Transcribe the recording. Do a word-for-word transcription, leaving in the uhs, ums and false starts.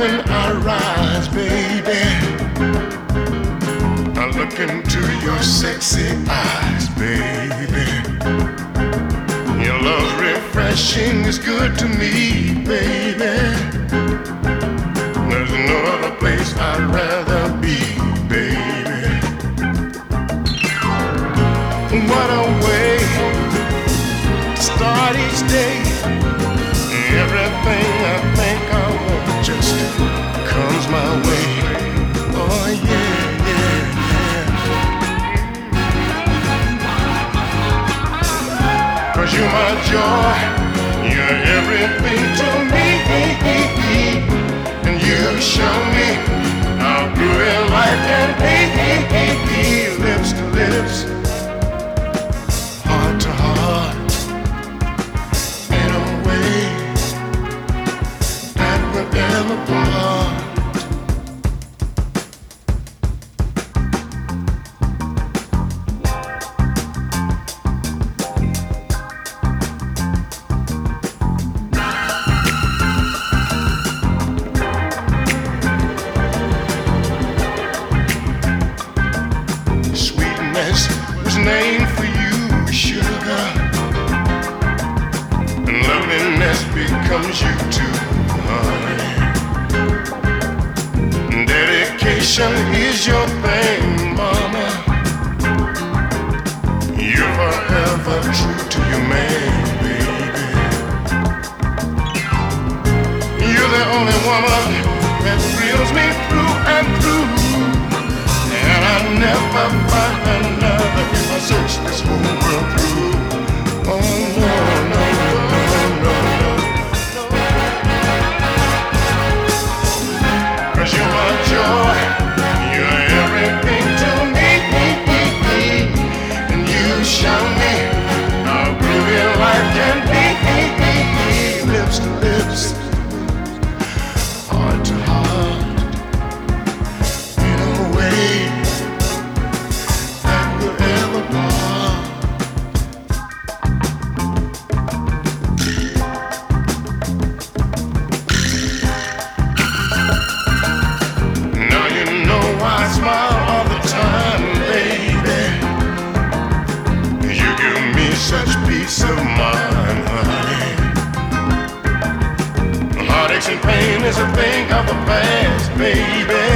when I rise, baby, I look into your sexy eyes, baby. Your love's refreshing, is good to me, baby. There's no other place I'd rather be, baby. What a way to start each day. Everything I think I want just comes my way. Oh yeah, yeah, yeah. 'Cause you're my joy, you're everything to me. And you show me how good life can be. Lips to lips, heart to heart, in a way that will never part. Sweetness was named for you, sugar, and loveliness becomes you too, honey. Dedication is your thing, mama. You're forever true to your man, baby. You're the only woman that thrills me through and through, and I never find another if I search this whole world through. Oh no, no, no, no, no. 'Cause you're my joy, you're everything to me. And you show me how groovy life can be. Lips to lips, heart to heart, in a way that will ever part. Now you know I smile all the time, baby. You give me such peace of mind, honey. Heartaches and pain is a thing of the past, baby.